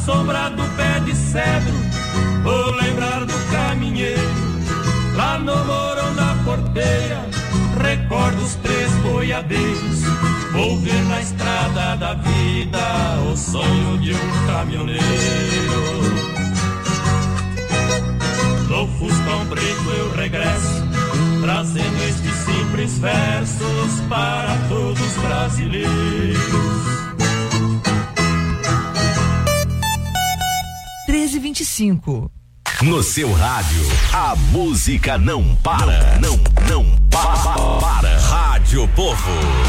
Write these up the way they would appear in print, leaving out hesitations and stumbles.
sombra do pé de cedro, vou lembrar do caminheiro. Lá no morão da porteira, recordo os 3 boiadeiros. Vou ver na estrada da vida o sonho de um caminhoneiro. No Fuscão preto eu regresso, trazendo estes simples versos para todos os brasileiros. 13h25. No seu rádio, a música não para. Não para. Rádio Povo.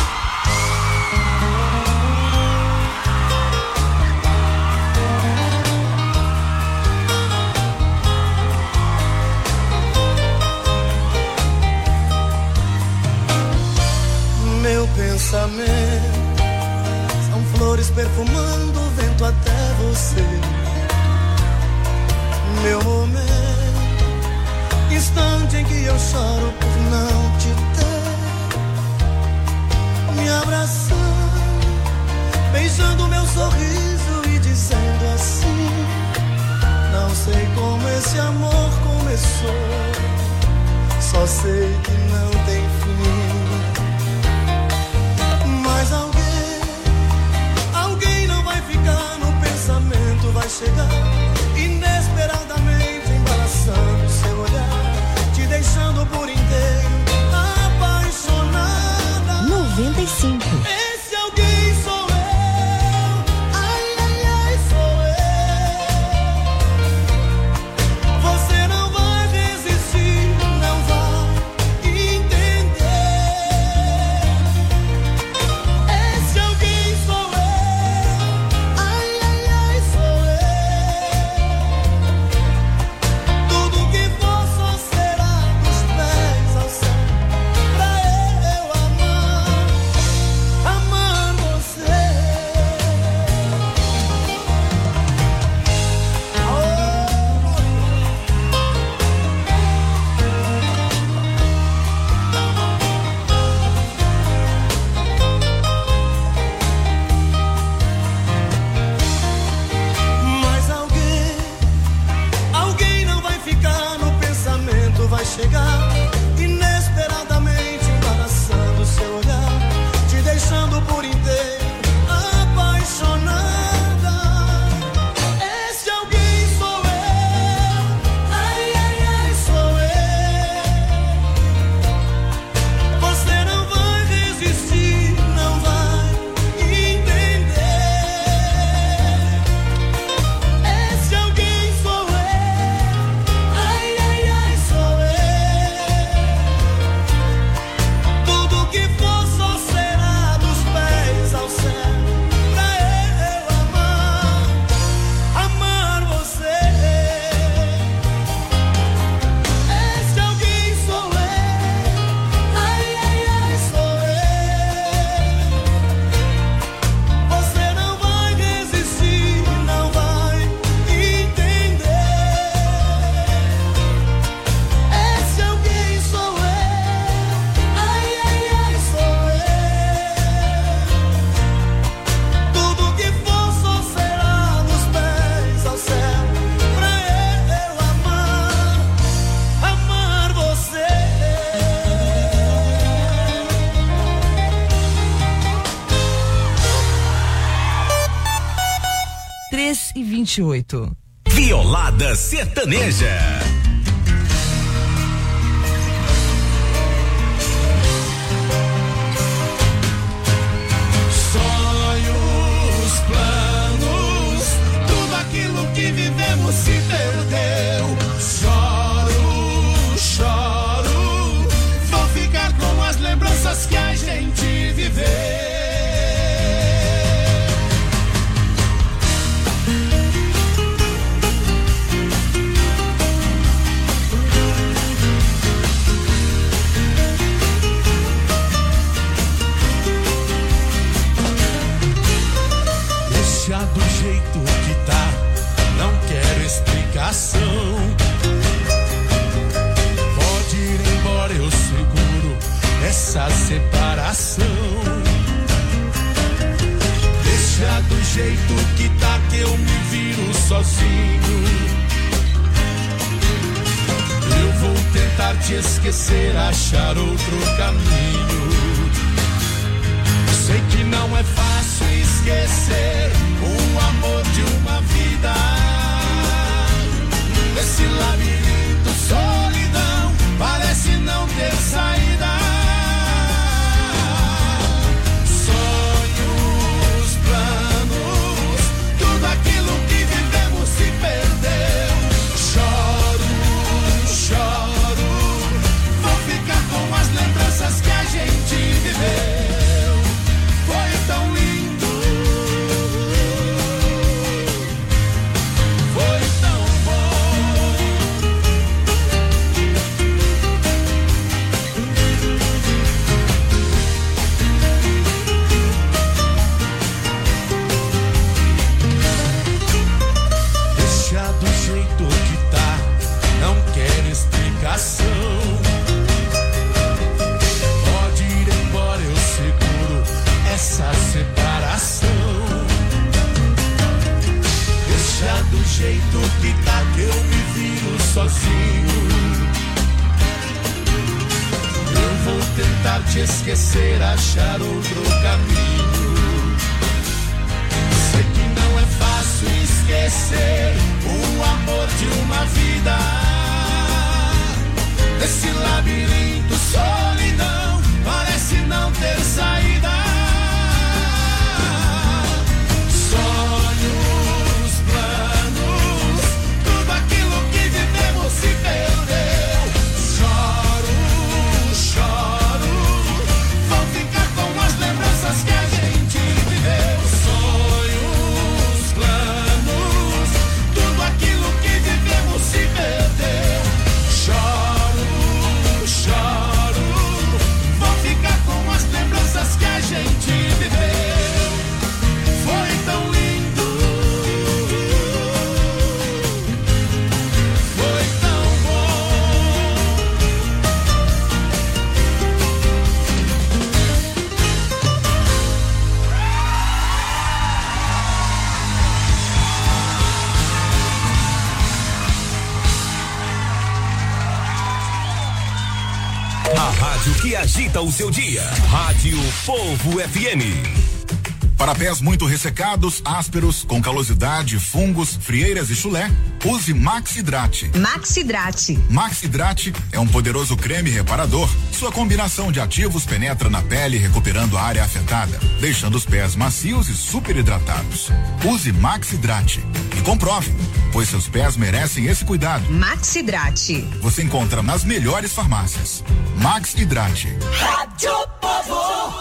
Meu pensamento são flores perfumando o vento até você. Meu momento, instante em que eu choro por não te ter. Me abraçando, beijando meu sorriso e dizendo assim: não sei como esse amor começou, só sei que não tem fim. Mas alguém não vai ficar no pensamento, vai chegar inesperadamente, embaraçando seu olhar, te deixando por inteiro apaixonada. 95. Esse alguém sou eu, ai, ai, ai, sou eu. Você não vai resistir, não vai entender. Esse alguém sou eu, ai, ai, ai, sou eu. Tudo que for só será dos pés ao céu, pra eu amar você. Mas alguém não vai ficar no pensamento, vai chegar inesperadamente, embaraçando seu olhar, te deixando por inteiro apaixonada. Esse alguém sou eu, ai, ai, ai, sou eu. Você não vai resistir, não vai entender. Esse alguém sou eu, ai, ai, ai, sou eu. Tudo que for só será dos pés ao céu, pra eu amar você. Esse alguém sou eu, ai, ai, ai, sou eu. Você não vai resistir, não vai entender. Esse alguém sou eu, ai, ai, ai, sou eu. Tudo que for só será dos pés ao céu, pra eu amar você. 3h28. Violada Sertaneja. Sonhos, planos, tudo aquilo que vivemos se perdeu. Choro, vou ficar com as lembranças que a gente viveu. Deixa do jeito que tá, não quero explicação. Pode ir embora, eu seguro essa separação. Deixa do jeito que tá, que eu me viro sozinho. Eu vou tentar te esquecer, achar outro caminho. Sei que não é fácil esquecer o amor de uma vida. Esse labirinto, solidão, parece não ter saída. Sonhos, planos, tudo aquilo que vivemos se perdeu. Choro, choro, vou ficar com as lembranças que a gente viveu. Foi tão lindo, foi tão bom. Deixa do jeito que tá, não quero explicação. Pode ir embora, eu seguro essa separação. Deixa do jeito que tá, que eu me viro sozinho. Eu vou tentar te esquecer, achar outro caminho. Sei que não é fácil esquecer o amor de uma vida. Esse labirinto, solidão, parece não ter saída. Sonhos, planos, tudo aquilo que vivemos se perdeu. Choro, choro, vou ficar com as lembranças que a gente viveu. Sonhos, planos, tudo aquilo que vivemos se perdeu. Choro, choro, vou ficar com as lembranças que a gente viveu. Foi tão lindo, foi tão bom. A rádio que agita o seu dia. Rádio Povo FM. Para pés muito ressecados, ásperos, com calosidade, fungos, frieiras e chulé, use Maxidrate. Maxidrate. Maxidrate é um poderoso creme reparador. Sua combinação de ativos penetra na pele, recuperando a área afetada, deixando os pés macios e super hidratados. Use Maxidrate e comprove, pois seus pés merecem esse cuidado. Maxidrate. Você encontra nas melhores farmácias. Maxidrate. Rádio Povo.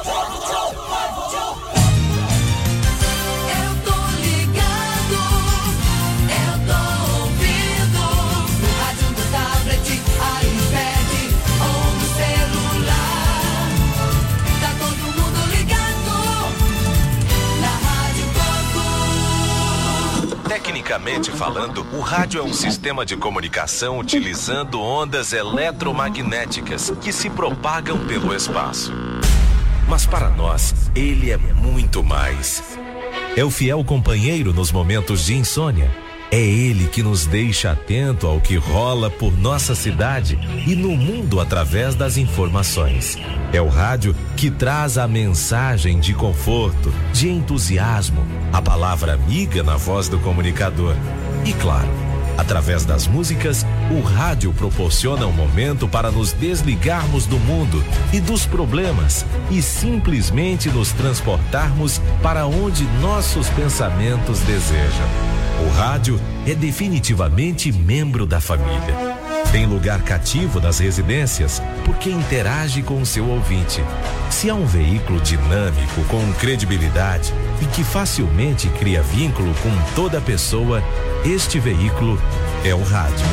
Tecnicamente falando, o rádio é um sistema de comunicação utilizando ondas eletromagnéticas que se propagam pelo espaço. Mas para nós, ele é muito mais. É o fiel companheiro nos momentos de insônia. É ele que nos deixa atento ao que rola por nossa cidade e no mundo através das informações. É o rádio que traz a mensagem de conforto, de entusiasmo, a palavra amiga na voz do comunicador. E claro, através das músicas, o rádio proporciona um momento para nos desligarmos do mundo e dos problemas e simplesmente nos transportarmos para onde nossos pensamentos desejam. O rádio é definitivamente membro da família. Tem lugar cativo nas residências porque interage com o seu ouvinte. Se é um veículo dinâmico, com credibilidade e que facilmente cria vínculo com toda pessoa, este veículo é o rádio.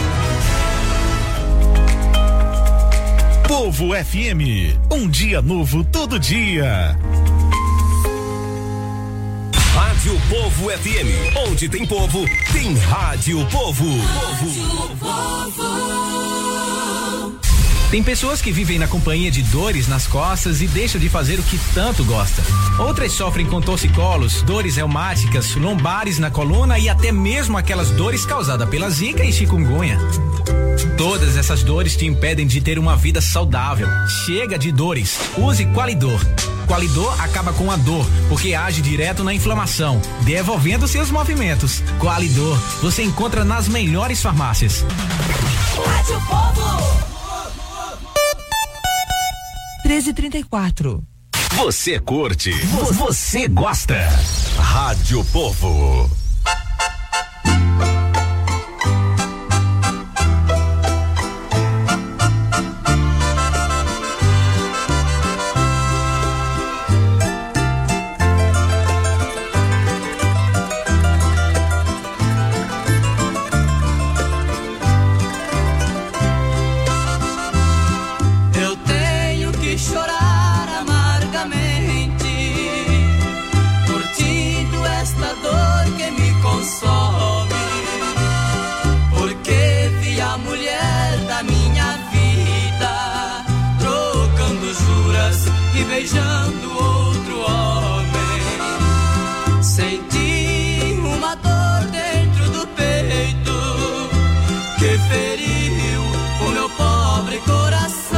Povo FM, um dia novo todo dia. Rádio Povo FM, onde tem povo, tem Rádio Povo. Rádio Povo. Tem pessoas que vivem na companhia de dores nas costas e deixam de fazer o que tanto gosta. Outras sofrem com torcicolos, dores reumáticas, lombares na coluna e até mesmo aquelas dores causadas pela zika e chikungunya. Todas essas dores te impedem de ter uma vida saudável. Chega de dores. Use Qualidor. Qualidor acaba com a dor, porque age direto na inflamação, devolvendo seus movimentos. Qualidor, você encontra nas melhores farmácias. Rádio Povo. 13h34. Você curte, você gosta. Rádio Povo. Beijando outro homem, senti uma dor dentro do peito que feriu o meu pobre coração.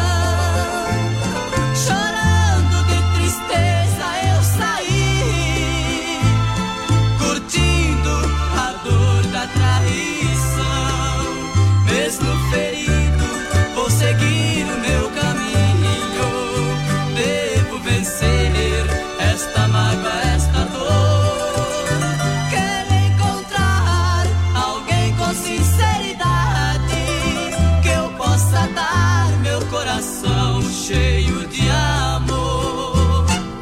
Chorando de tristeza eu saí, curtindo a dor da traição. Mesmo ferido, vou seguir o meu caminho. Vencer esta mágoa, esta dor. Quero encontrar alguém com sinceridade, que eu possa dar meu coração cheio de amor.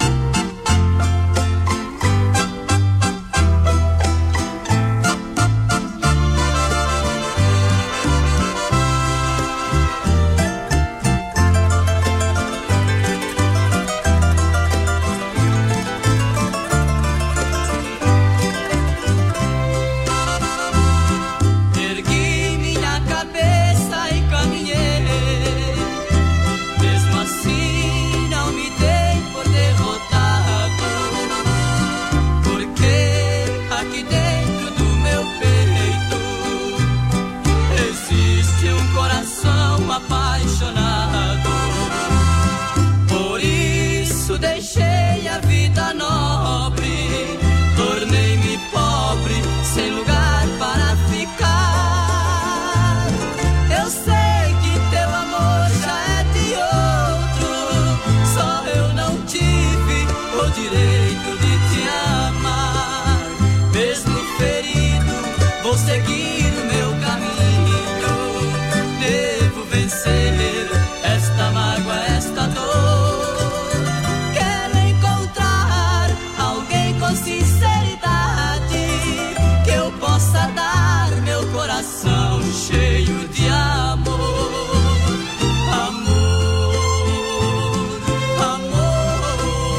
Apaixonado, por isso deixei a vida nobre, tornei-me pobre, sem lugar para ficar. Eu sei que teu amor já é de outro, só eu não tive o direito de te amar. Mesmo ferido, vou seguir o meu caminho. Vencer esta mágoa, esta dor. Quero encontrar alguém com sinceridade, que eu possa dar meu coração cheio de amor. Amor, amor.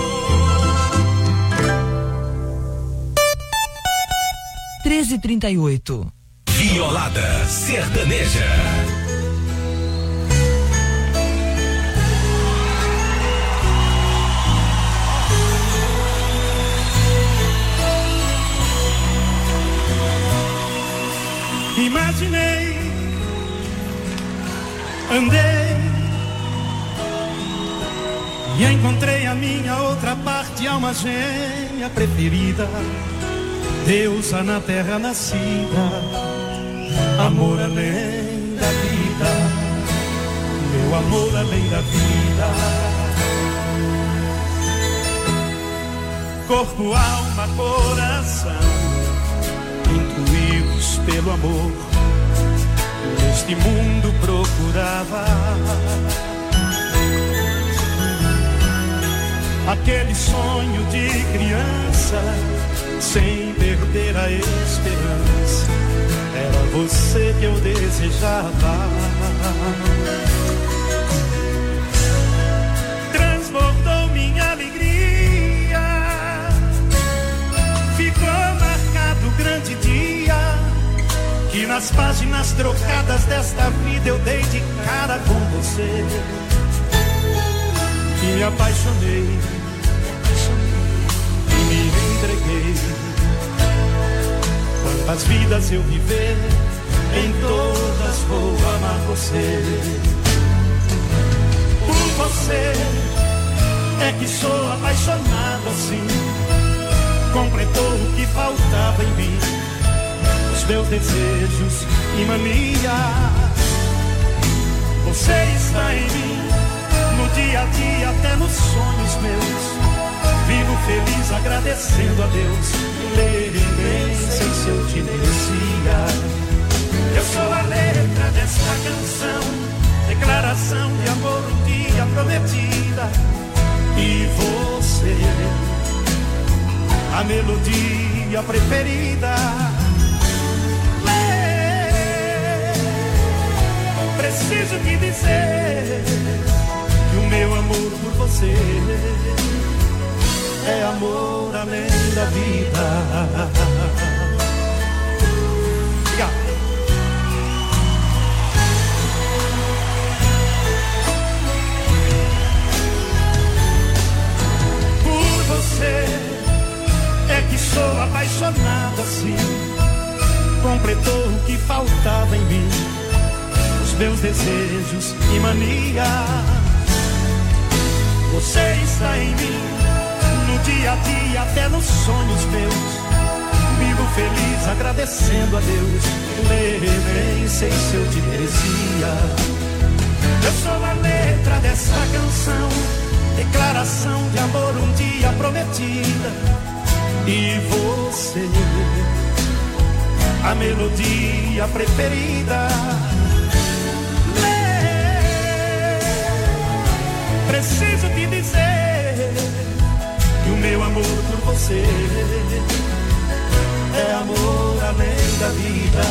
13h38. Violada Sertaneja. Imaginei, andei e encontrei a minha outra parte, alma gêmea preferida, deusa na terra nascida, amor além da vida, meu amor além da vida. Corpo, alma, coração, intuídos pelo amor, neste mundo procurava aquele sonho de criança, sem perder a esperança. Era você que eu desejava. Transbordou minha alegria, ficou marcado o grande dia que nas páginas trocadas desta vida eu dei de cara com você e me apaixonei e me entreguei. Quantas vidas eu viver, em todas vou amar você. Por você é que sou apaixonado assim. Completou o que faltava em mim, os meus desejos e manias. Você está em mim, no dia a dia, até nos sonhos meus. Vivo feliz agradecendo a Deus, nem sei se eu te merecia. Eu sou a letra desta canção, declaração de amor um dia prometida. E você, a melodia preferida. Preciso te dizer que o meu amor por você é amor além da vida. Por você é que sou apaixonado assim. Completou o que faltava em mim, os meus desejos e manias. Você está em mim, no dia a dia, até nos sonhos meus. Vivo feliz agradecendo a Deus, nem sei se eu te merecia. Eu sou a letra dessa canção, declaração de amor um dia prometida. E você, a melodia preferida. Preciso te dizer que o meu amor por você é amor além da vida.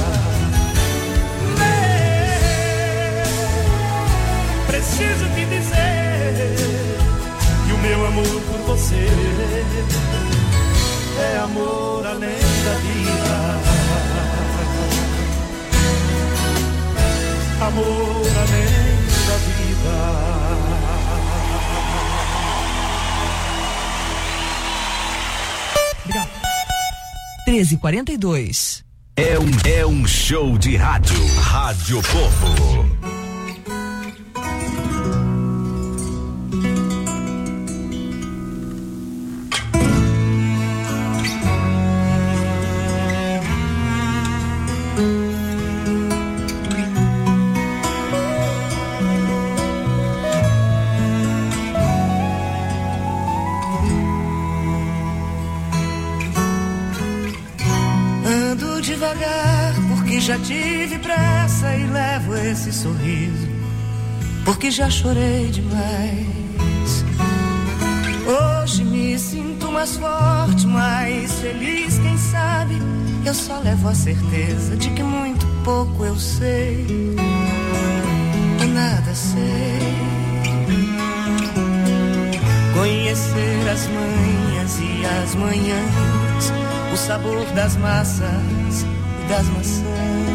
Preciso te dizer que o meu amor por você é amor além da vida. Amor além da vida. 13h42. É um show de rádio. Rádio Povo. Já tive pressa e levo esse sorriso, porque já chorei demais. Hoje me sinto mais forte, mais feliz, quem sabe. Eu só levo a certeza de que muito pouco eu sei, eu nada sei. Conhecer as manhas e as manhãs, o sabor das massas e das maçãs.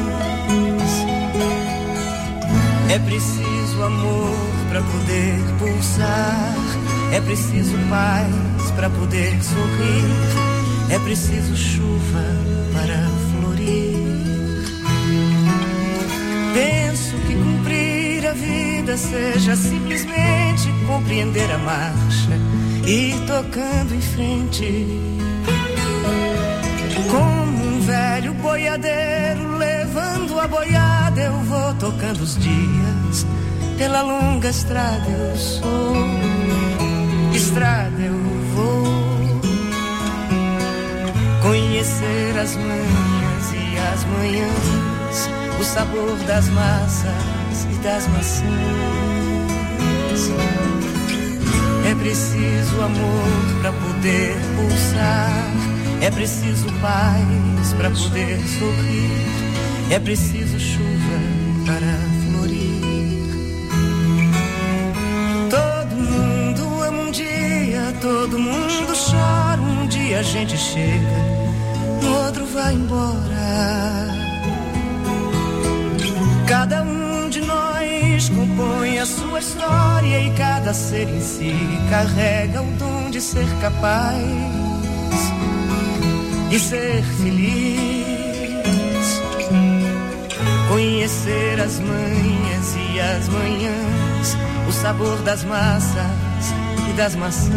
É preciso amor pra poder pulsar, é preciso paz pra poder sorrir, é preciso chuva para florir. Penso que cumprir a vida seja simplesmente compreender a marcha e ir tocando em frente. Como um velho boiadeiro levando a boiada, eu vou tocando os dias. Pela longa estrada eu sou, estrada eu vou. Conhecer as manhas e as manhãs, o sabor das massas e das maçãs. É preciso amor pra poder pulsar, é preciso paz pra poder sorrir, é preciso chuva para florir. Todo mundo ama um dia, todo mundo chora. Um dia a gente chega, no outro vai embora. Cada um de nós compõe a sua história e cada ser em si carrega o dom de ser capaz de ser feliz. Conhecer as manhas e as manhãs, o sabor das massas e das maçãs.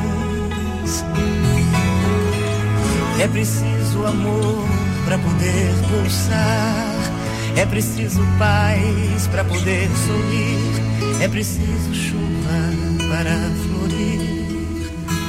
É preciso amor para poder pulsar. É preciso paz para poder sorrir. É preciso chuva para florir.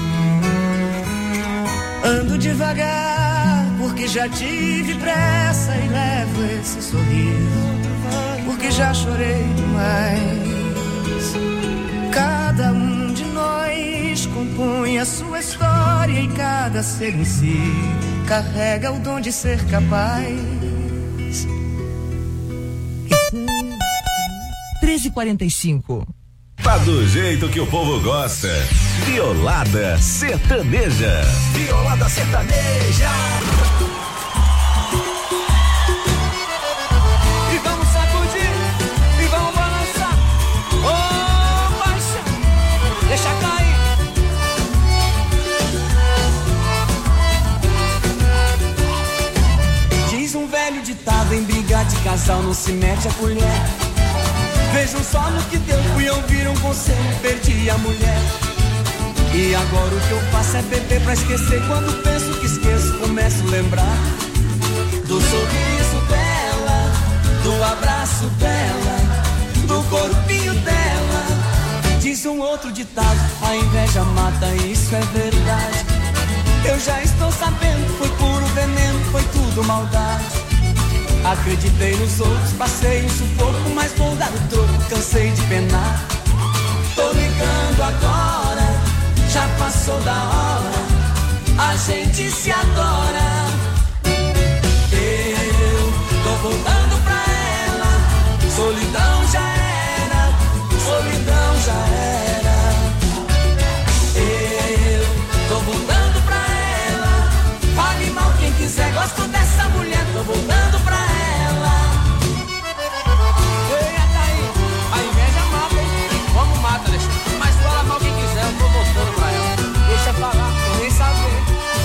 Ando devagar porque já tive pressa e levo esse sorriso porque já chorei demais. Cada um de nós compõe a sua história e cada ser em si carrega o dom de ser capaz. 13h45. Tá do jeito que o povo gosta. Violada sertaneja. Violada sertaneja. E vamos sacudir, e vamos balançar. Oh, paixão, deixa cair. Diz um velho ditado, em briga de casal não se mete a colher. Vejam só no que deu, fui ouvir um conselho, perdi a mulher. E agora o que eu faço é beber pra esquecer. Quando penso que esqueço, começo a lembrar do sorriso dela, do abraço dela, do corpinho dela. Diz um outro ditado, a inveja mata, isso é verdade. Eu já estou sabendo, foi puro veneno, foi tudo maldade. Acreditei nos outros, passei um sufoco, mas vou dar o troco, cansei de penar. Tô ligando agora, já passou da hora, a gente se adora. Eu tô voltando pra ela, solidão já era, solidão já era. Eu tô voltando pra ela, fale mal quem quiser, gosto dessa mulher, tô voltando pra ela. Eita aí, a inveja mata, hein? Como mata, Alexandre? Mas fala mal quem quiser, eu tô voltando pra ela. Deixa falar, eu nem saber,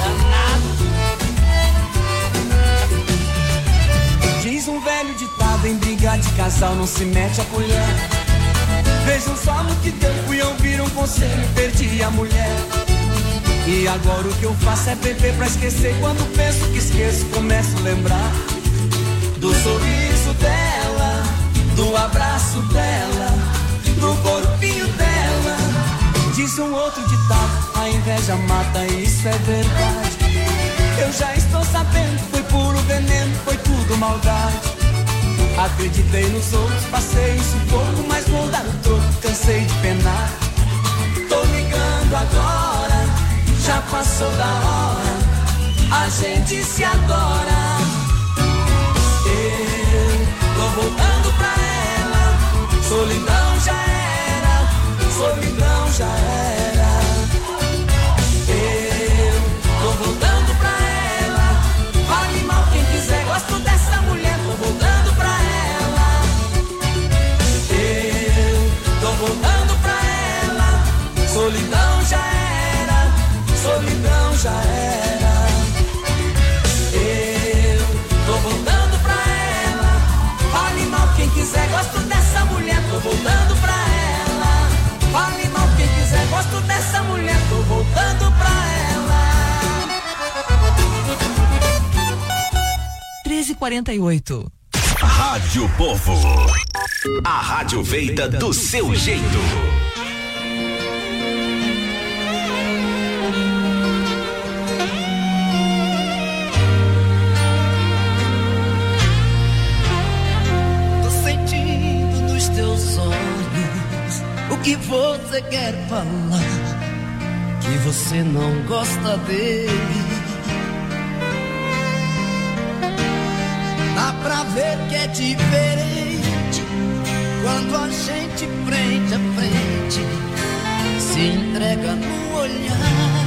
danado. Diz um velho ditado, em briga de casal não se mete a colher. Vejam só no que deu, fui ouvir um conselho, perdi a mulher. E agora o que eu faço é beber pra esquecer. Quando penso que esqueço, começo a lembrar do sorriso dela, do abraço dela, do corpinho dela. Diz um outro ditado, a inveja mata, isso é verdade. Eu já estou sabendo, foi puro veneno, foi tudo maldade. Acreditei nos outros, passei um sufoco, mas vou dar o troco, cansei de penar. Tô ligando agora, já passou da hora, a gente se adora. Eu tô voltando pra ela, solidão já era, solidão já era. Eu tô voltando pra ela, fale mal quem quiser, gosto dessa mulher, tô voltando pra ela. Eu tô voltando pra ela, solidão já era, solidão já era. Eu tô voltando pra ela, fale mal quem quiser, gosto dessa mulher, tô voltando pra ela. Fale mal quem quiser, gosto dessa mulher, tô voltando pra ela. 13h48. Rádio Povo. A rádio feita do seu jeito. O que você quer falar? Que você não gosta dele. Dá pra ver que é diferente quando a gente frente a frente se entrega no olhar.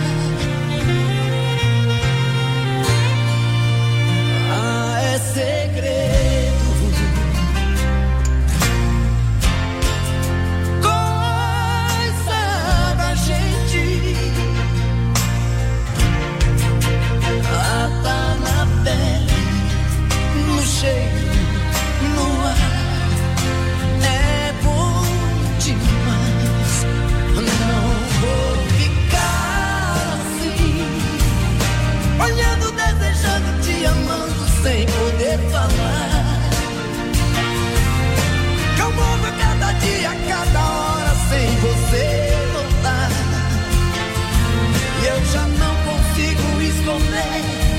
Ah, é segredo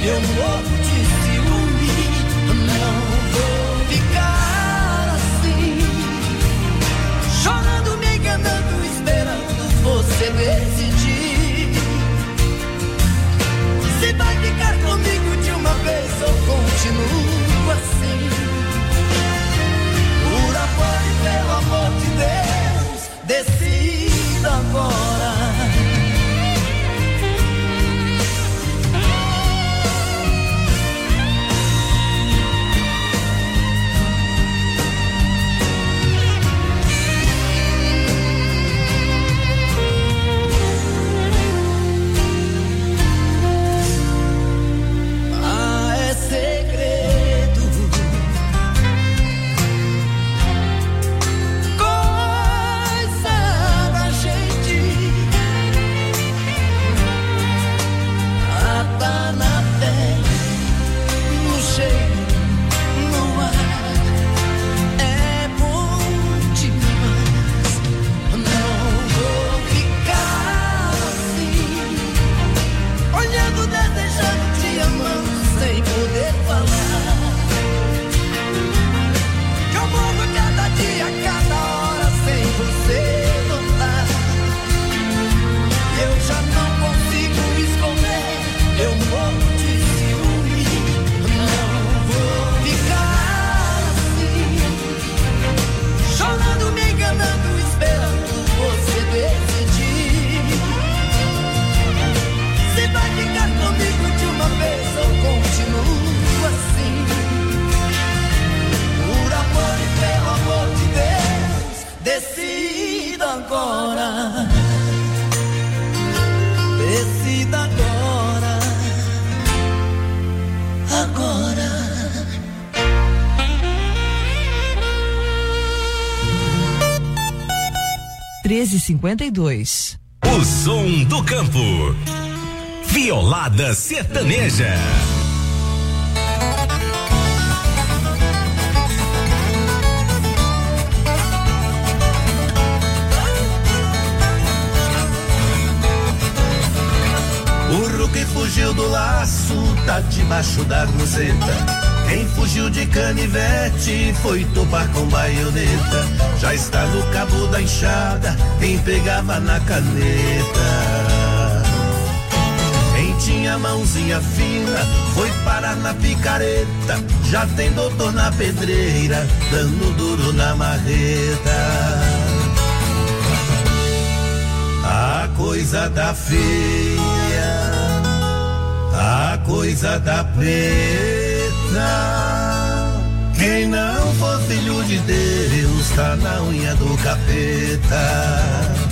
eu morro de ciúme. Não vou ficar assim, chorando, me enganando, esperando você decidir se vai ficar comigo de uma vez ou continuo assim. Por amor e pelo amor de Deus, decida agora. Decida agora, agora. 13h52. O som do campo. Violada Sertaneja. Burro que fugiu do laço tá debaixo da roseta. Quem fugiu de canivete foi topar com baioneta. Já está no cabo da enxada quem pegava na caneta. Quem tinha mãozinha fina foi parar na picareta. Já tem doutor na pedreira dando duro na marreta. A coisa tá feia, a coisa tá preta. Quem não for filho de Deus tá na unha do capeta.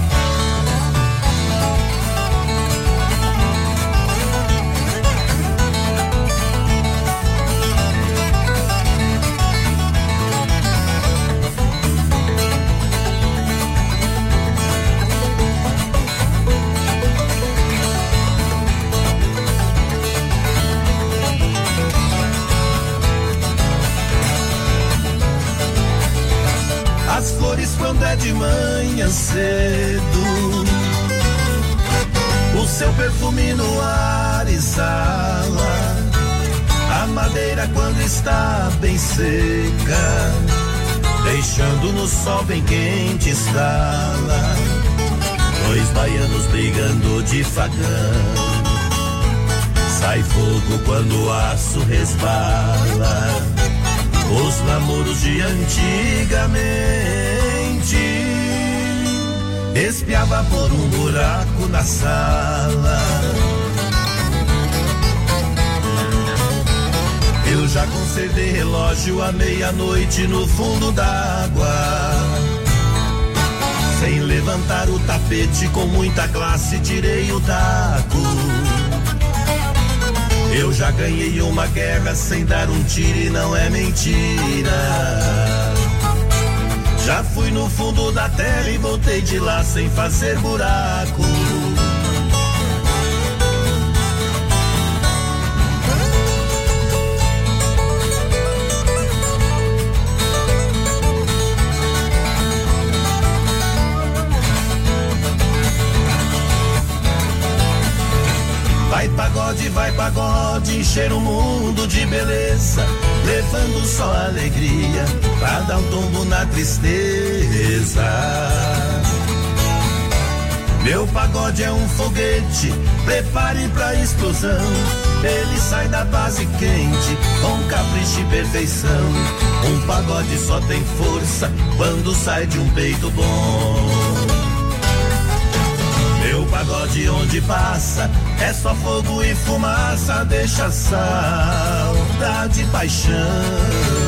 As flores quando é de manhã cedo, o seu perfume no ar exala. A madeira quando está bem seca, deixando no sol bem quente estala. Dois baianos brigando de fagão, sai fogo quando o aço resbala. Os namoros de antigamente espiava por um buraco na sala. Eu já conservei relógio à meia-noite no fundo d'água. Sem levantar o tapete, com muita classe tirei o taco. Eu já ganhei uma guerra sem dar um tiro e não é mentira. Já fui no fundo da terra e voltei de lá sem fazer buraco. Vai pagode, pagode encher o mundo de beleza, levando só alegria pra dar um tombo na tristeza. Meu pagode é um foguete, prepare pra explosão. Ele sai da base quente, com capricho e perfeição. Um pagode só tem força quando sai de um peito bom. Meu pagode onde passa é só fogo e fumaça, deixa saudade e paixão.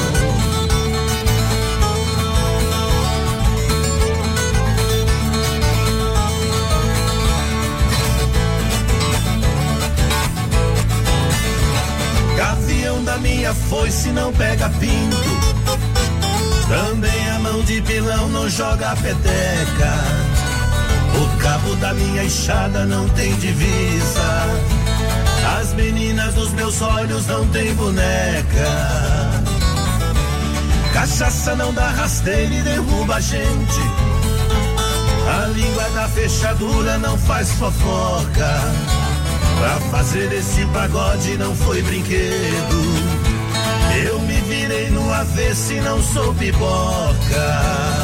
Gavião da minha foice não pega pinto, também a mão de pilão não joga peteca. O cabo da minha enxada não tem divisa, as meninas dos meus olhos não tem boneca. Cachaça não dá rasteira e derruba a gente, a língua da fechadura não faz fofoca. Pra fazer esse pagode não foi brinquedo, eu me virei no avesso e não sou pipoca.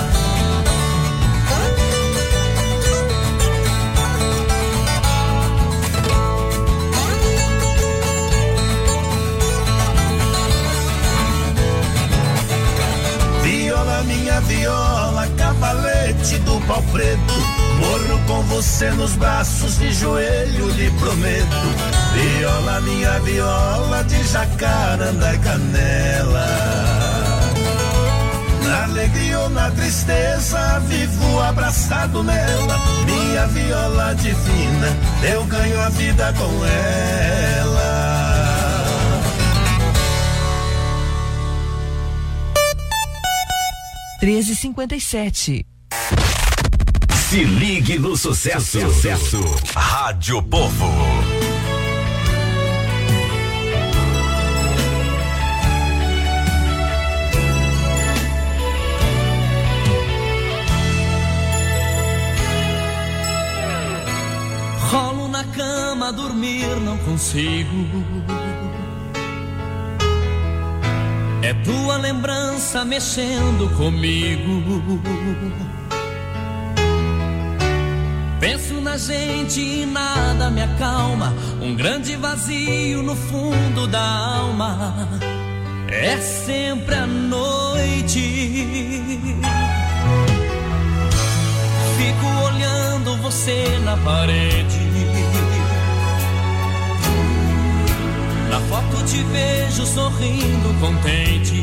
Minha viola, cavalete do pau preto, morro com você nos braços, de joelho lhe prometo. Viola, minha viola, de jacaranda e canela. Na alegria ou na tristeza, vivo abraçado nela. Minha viola divina, eu ganho a vida com ela. 13h57. Se ligue no sucesso. Rádio Povo. Rolo na cama, dormir não consigo. É tua lembrança mexendo comigo. Penso na gente e nada me acalma. Um grande vazio no fundo da alma. É sempre a noite. Fico olhando você na parede. Na foto te vejo sorrindo contente.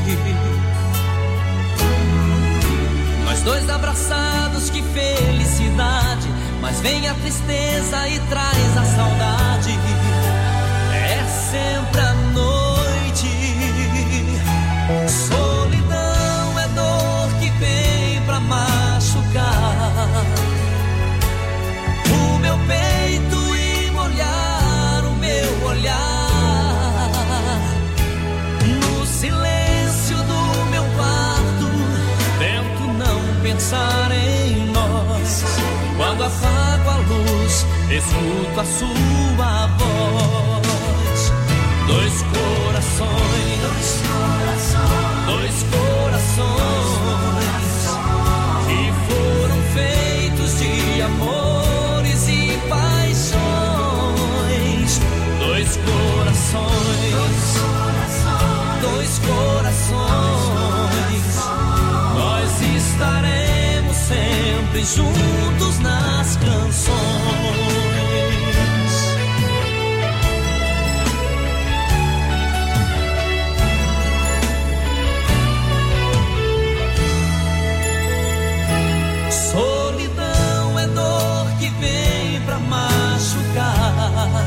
Nós dois abraçados, que felicidade. Mas vem a tristeza e traz a saudade. É sempre a noite. Solidão é dor que vem pra machucar o meu peito e molhar o meu olhar. Silêncio do meu quarto, tento não pensar em nós. Quando apago a luz, escuto a sua voz. Dois corações, dois corações que foram feitos de amores e paixões. Dois corações, dois corações, nós estaremos sempre juntos nas canções. Solidão é dor que vem pra machucar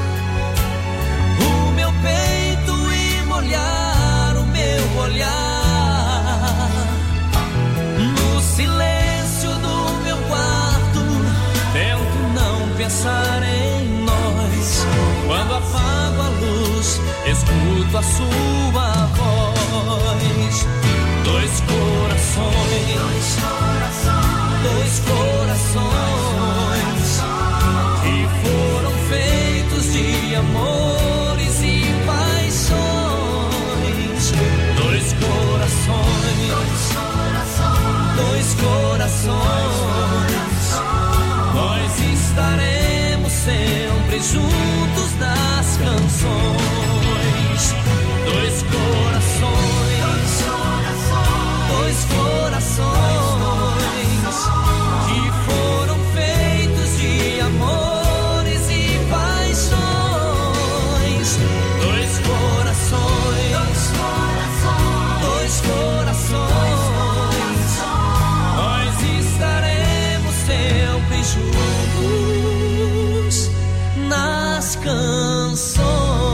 o meu peito e molhar o meu olhar. No silêncio do meu quarto, tento não pensar em nós. Quando apago a luz, escuto a sua voz. Dois corações, dois corações que foram feitos de amor juntos nas canções. Dois corações que foram feitos de amores e paixões. Dois corações, nós estaremos sempre juntos nas canções.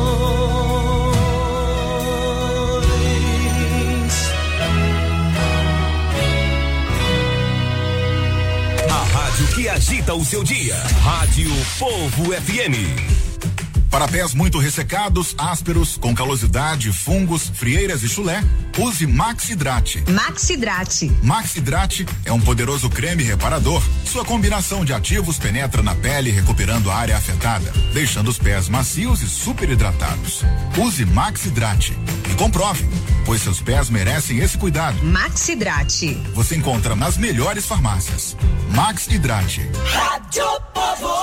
Que agita o seu dia. Rádio Povo FM. Para pés muito ressecados, ásperos, com calosidade, fungos, frieiras e chulé, use Maxidrate. Maxidrate. Maxidrate é um poderoso creme reparador. Sua combinação de ativos penetra na pele, recuperando a área afetada, deixando os pés macios e super hidratados. Use Maxidrate e comprove, pois seus pés merecem esse cuidado. Maxidrate. Você encontra nas melhores farmácias. Maxidrate. Rádio Povo.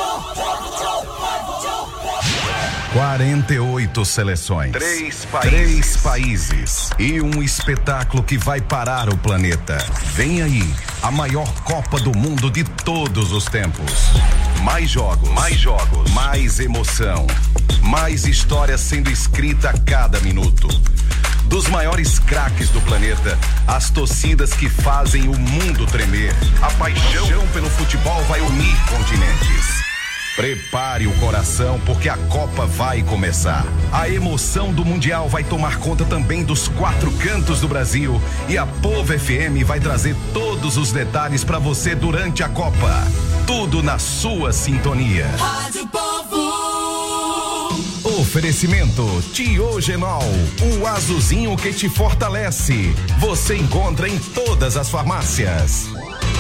48 seleções, 3 países e um espetáculo que vai parar o planeta. Vem aí, a maior Copa do Mundo de todos os tempos. Mais jogos, mais emoção, mais história sendo escrita a cada minuto. Dos maiores craques do planeta, as torcidas que fazem o mundo tremer. A paixão pelo futebol vai unir continentes. Prepare o coração porque a Copa vai começar. A emoção do Mundial vai tomar conta também dos 4 cantos do Brasil e a Povo FM vai trazer todos os detalhes para você durante a Copa. Tudo na sua sintonia. Rádio Povo. Oferecimento Tiogenol, o azulzinho que te fortalece. Você encontra em todas as farmácias.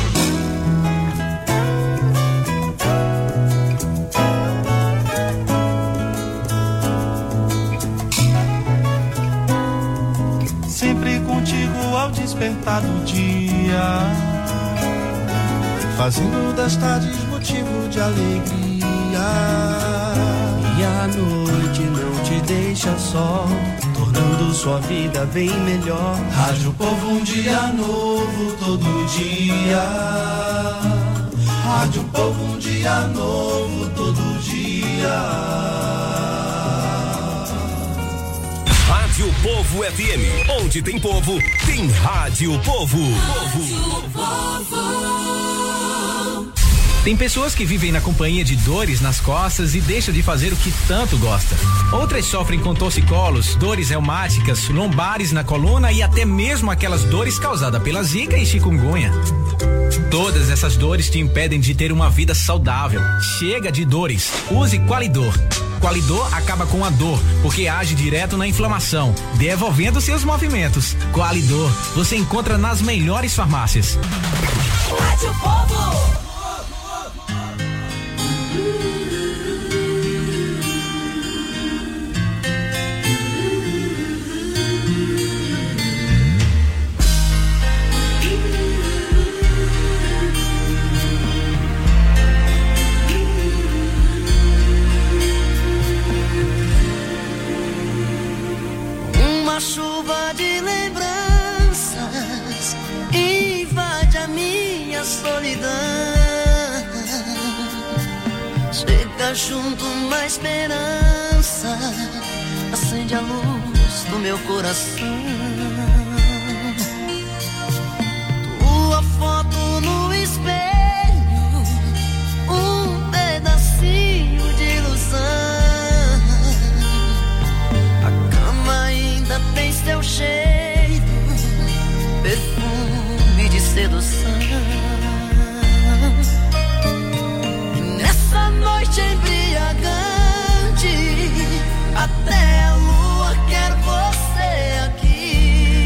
Sempre contigo ao despertar do dia, fazendo das tardes motivo de alegria. E a noite não te deixa só, tornando sua vida bem melhor. Rádio Povo, um dia novo todo dia. Rádio Povo, um dia novo todo dia. Rádio Povo FM, onde tem povo, tem Rádio Povo. Tem pessoas que vivem na companhia de dores nas costas e deixam de fazer o que tanto gosta. Outras sofrem com torcicolos, dores reumáticas, lombares na coluna e até mesmo aquelas dores causadas pela zika e chikungunya. Todas essas dores te impedem de ter uma vida saudável. Chega de dores. Use Qualidor. Qualidor acaba com a dor, porque age direto na inflamação, devolvendo seus movimentos. Qualidor, você encontra nas melhores farmácias. Rádio Povo. Chuva de lembranças invade a minha solidão. Chega junto uma esperança, acende a luz do meu coração. Tua foto no espelho, um pedacinho de ilusão. Tem seu cheiro, perfume de sedução. E nessa noite embriagante, até a lua quer você aqui.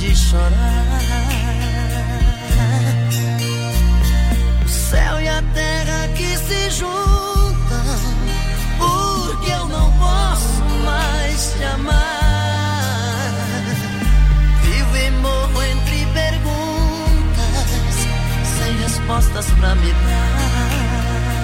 de chorar. O céu e a terra que se juntam, porque eu não posso mais te amar. Vivo e morro entre perguntas, sem respostas pra me dar.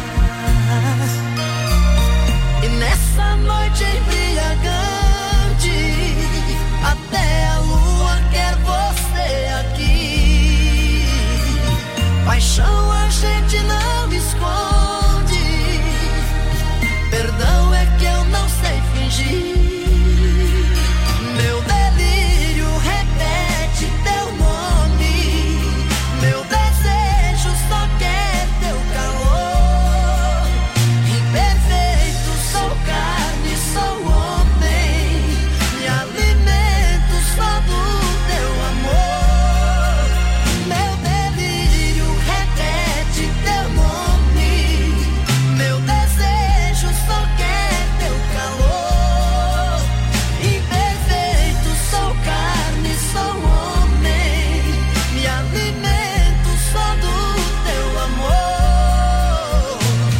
E nessa noite embriagante, até a lua quer você aqui. Paixão a gente não esconde, perdão é que eu não sei fingir. Meu delírio repete teu nome, meu desejo só quer teu calor. Imperfeito, sou carne, sou homem, me alimento só do teu amor. Meu delírio repete teu nome, meu desejo só quer teu calor. Imperfeito, sou carne, sou homem, me alimento só do teu amor.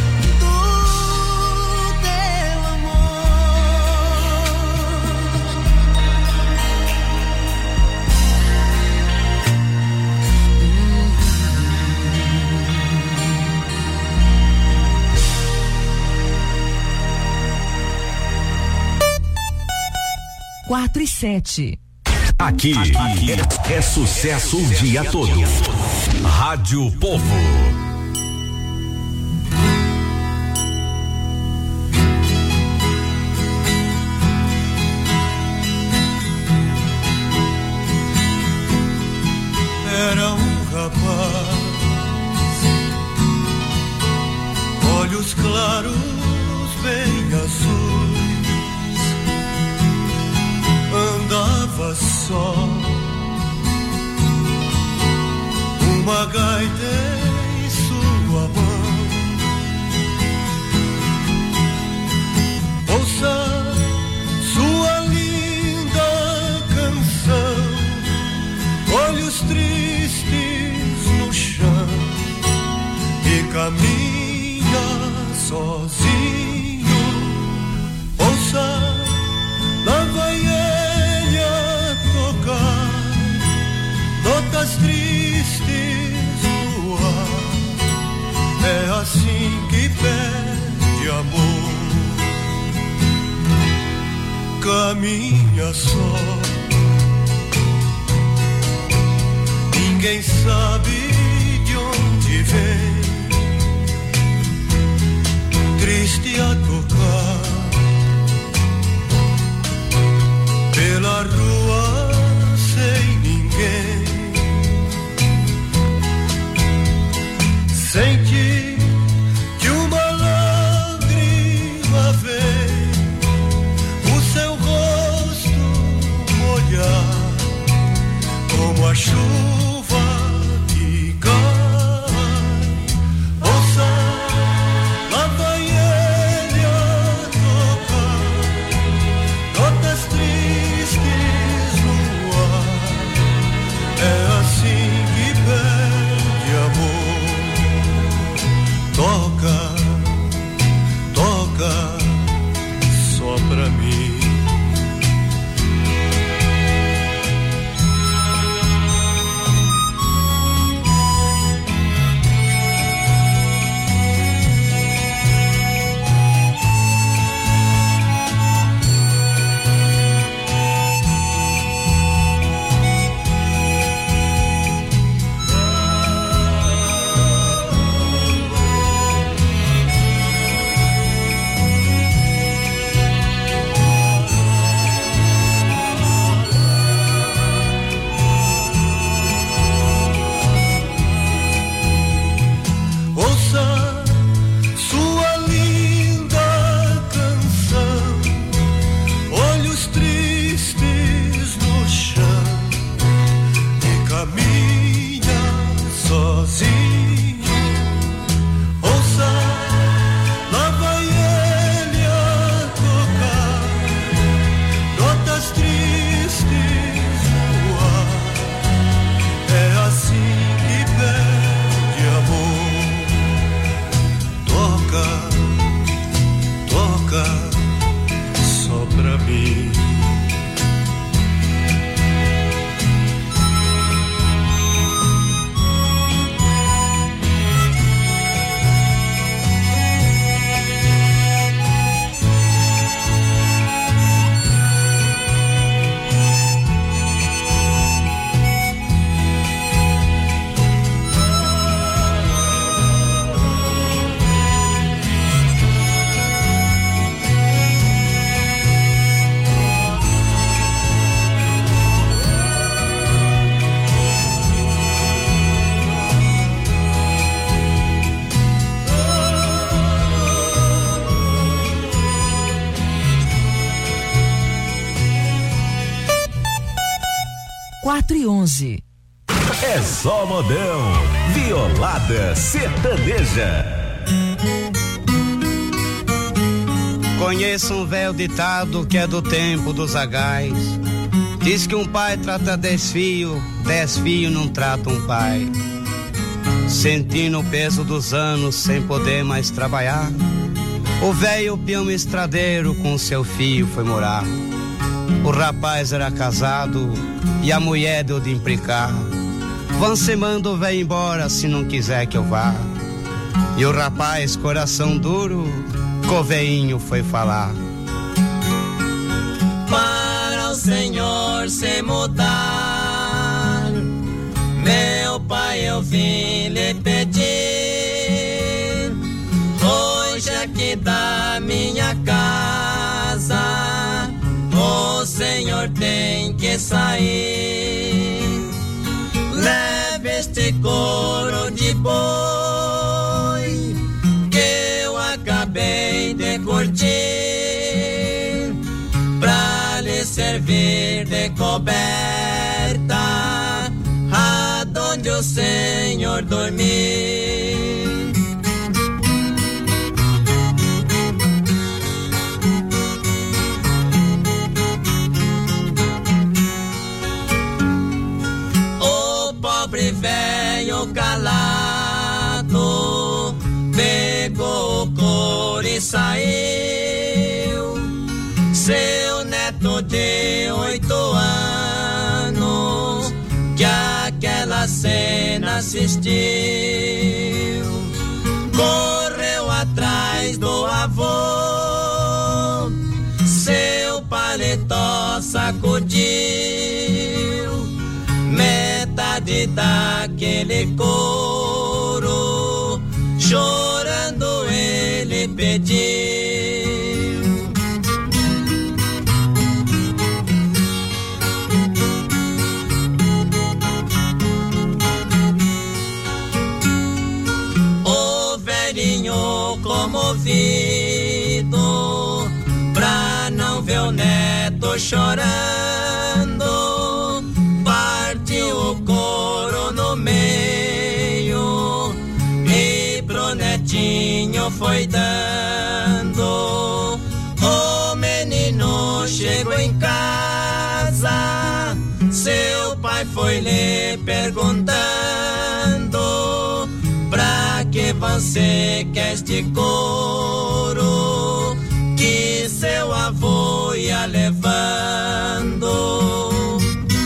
Do teu amor. 4 e 7. Aqui é sucesso o dia todo. Rádio Povo. Era um rapaz, olhos claros, bem azuis, andava só, uma gaita em sua mão. Ouça sua linda canção, olhos tristes no chão, e caminha sozinho. Ouça, lá vai ele a tocar notas tristes no ar. É assim que pede amor, caminha só. Ninguém sabe de onde vem, triste a tocar pela rua sem ninguém. Sente que uma lágrima vem o seu rosto molhar, como a chuva que cai. Ouça, lá vai ele a tocar notas tristes 4:11. É só modão. Violada sertaneja. Conheço um velho ditado que é do tempo dos zagais. Diz que um pai trata 10 filhos não trata um pai. Sentindo o peso dos anos sem poder mais trabalhar, o velho peão estradeiro com seu filho foi morar. O rapaz era casado e a mulher deu de implicar. Você manda o velho embora se não quiser que eu vá. E o rapaz, coração duro, com o velhinho foi falar. Para o Senhor se mudar, meu pai, eu vim lhe pedir. Hoje aqui da minha casa, o Senhor tem que sair. Leve este couro de boi que eu acabei de curtir, pra lhe servir de coberta aonde o Senhor dormir. O pobre velho calado pegou o couro e saiu. Seu neto de 8 anos que aquela cena assistiu, correu atrás do avô, seu paletó sacudiu, metade daquele couro, chorando ele pediu. Comovido pra não ver o neto chorando, partiu o couro no meio e pro netinho foi dando. O menino chegou em casa, seu pai foi lhe perguntando: pra que você quer este couro que seu avô ia levando?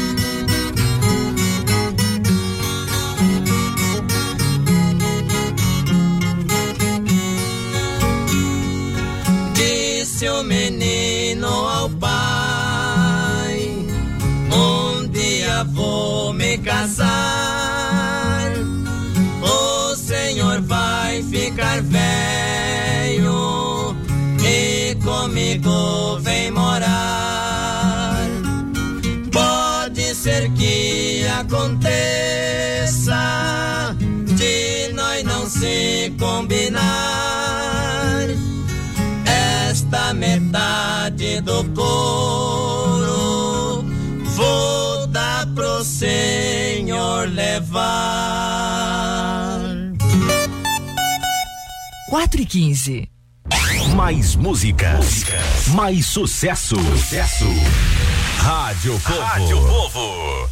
Disse o menino ao pai: um dia vou me casar, o Senhor vai ficar velho e comigo vem morar. Pode ser que aconteça de nós não se combinar, esta metade do couro vou dar pro Senhor levar. 4:15. Mais músicas, mais sucesso. Rádio Povo. Rádio Povo.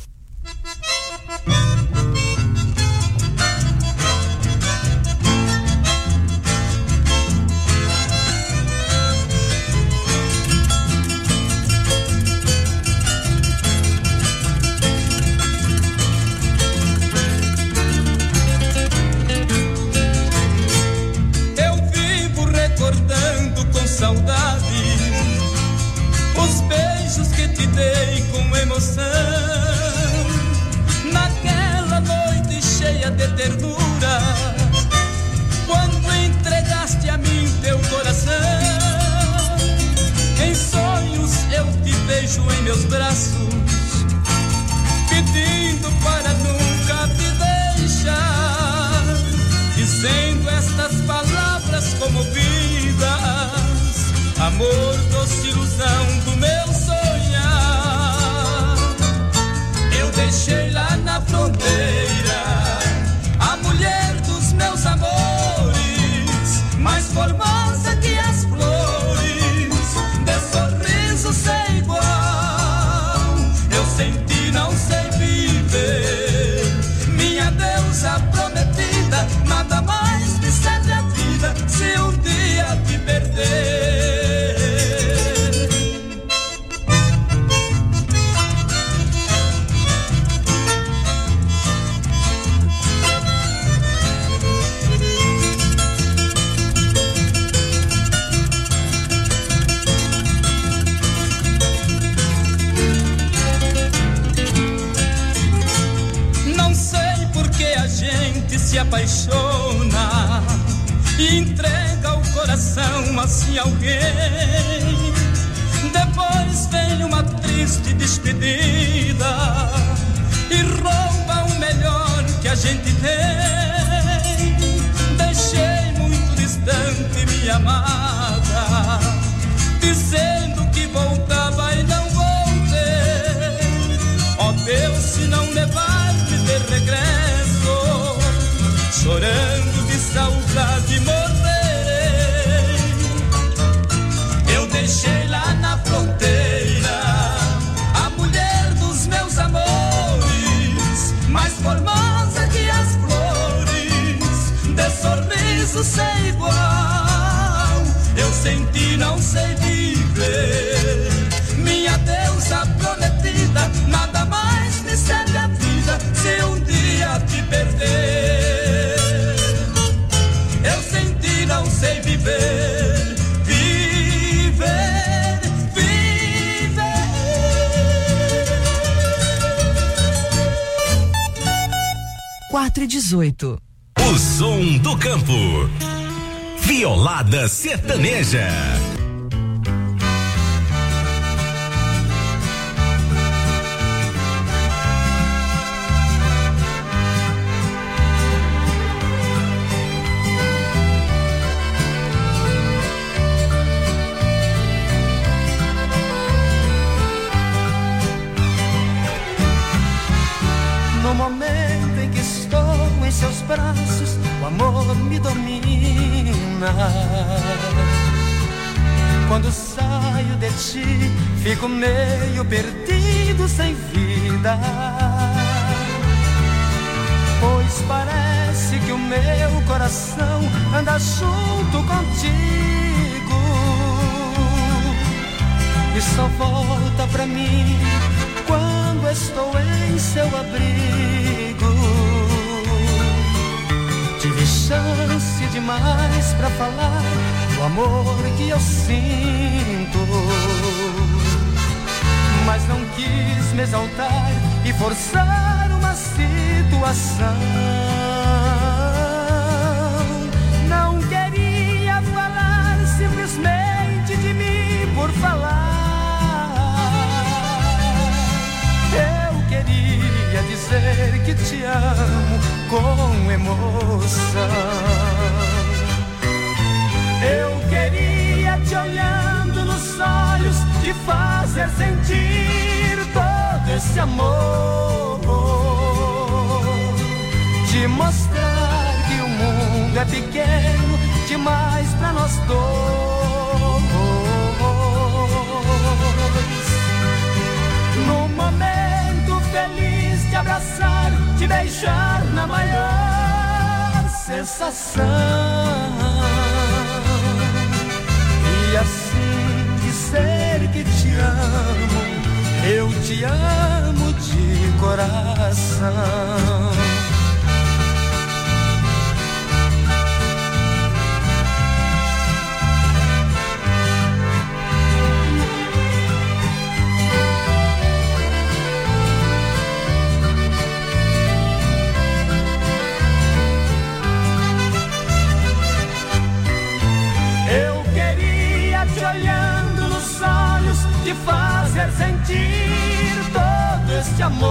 Saudade, os beijos que te dei com emoção, naquela noite cheia de ternura, quando entregaste a mim teu coração. Em sonhos eu te beijo em meus braços, pedindo para nunca te deixar, dizendo estas palavras comovidas: amor, doce ilusão do meu sonhar. Eu deixei gente se apaixona e entrega o coração assim a alguém. Depois vem uma triste despedida e rouba o melhor que a gente tem. Deixei muito distante minha amada, dizendo que voltava e não voltei. Ó Deus, se não levar-me de regresso, chorando de saudade morrerei. Eu deixei lá na fronteira a mulher dos meus amores, mais formosa que as flores, de sorriso sem igual. Eu senti, não sei viver, minha deusa prometida, nada mais me serve a vida se um dia te perder. Eu senti, não sei viver, viver, viver. 4:18. O som do campo. Violada Sertaneja. No momento em que estou em seus braços, o amor me domina. Quando saio de ti, fico meio perdido, sem vida. Pois parece que o meu coração anda junto contigo e só volta pra mim quando estou em seu abrigo. Tive chance demais pra falar do amor que eu sinto, mas não quis me exaltar e forçar uma situação. Não queria falar simplesmente de mim por falar. Queria dizer que te amo com emoção. Eu queria te olhando nos olhos, te fazer sentir todo esse amor, te mostrar que o mundo é pequeno demais pra nós dois. No momento feliz de abraçar, de beijar na maior sensação. E assim dizer que te amo, eu te amo de coração. De fazer sentir todo este amor,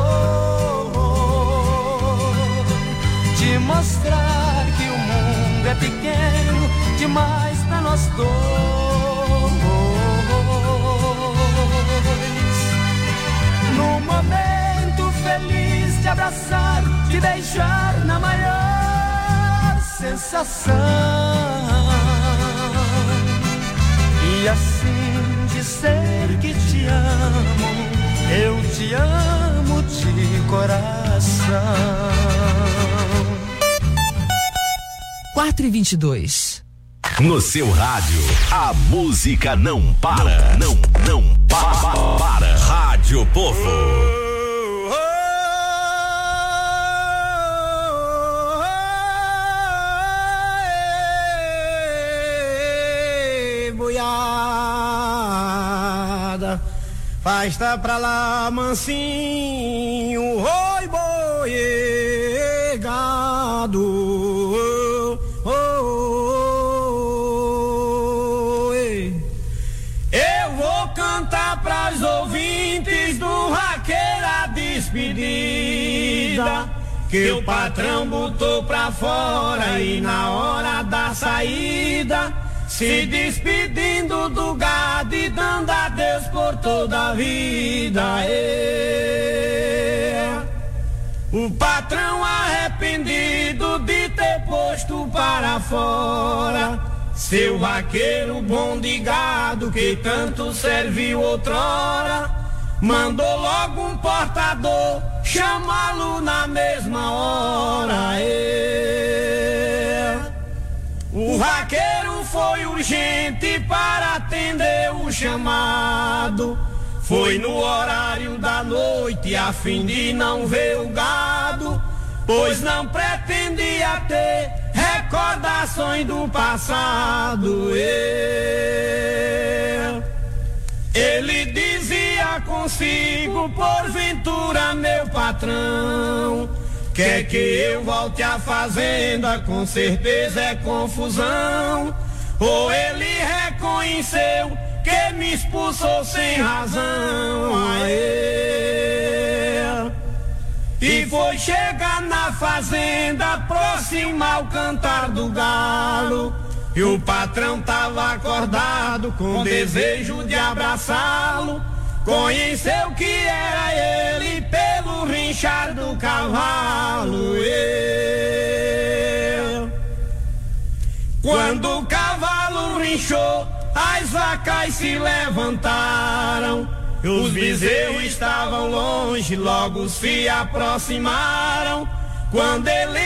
de mostrar que o mundo é pequeno demais pra nós dois. No momento feliz de abraçar, de beijar na maior sensação. E assim dizer que te amo, eu te amo de coração. 4:22. No seu rádio, a música não para. Não para. Rádio Povo. Fasta pra lá, mansinho, oi, boi, gado. chamado. Eu vou cantar pras ouvintes do Vaqueiro a despedida, que o patrão botou pra fora e na hora da saída, se despedindo do gado e dando adeus por toda a vida. O patrão arrependido de ter posto para fora seu vaqueiro bom de gado que tanto serviu outrora, mandou logo um portador chamá-lo na mesma hora. O vaqueiro foi urgente para atender o chamado, foi no horário da noite a fim de não ver o gado, pois não pretendia ter recordações do passado. Ele dizia consigo, porventura meu patrão, quer que eu volte à fazenda, com certeza é confusão. Ou ele reconheceu que me expulsou sem razão. E foi chegar na fazenda, aproximar o cantar do galo, e o patrão tava acordado com desejo de abraçá-lo. Conheceu que era ele pelo rinchar do cavalo. Quando o cavalo rinchou, as vacas se levantaram, os bezerros estavam longe, logo se aproximaram. Quando ele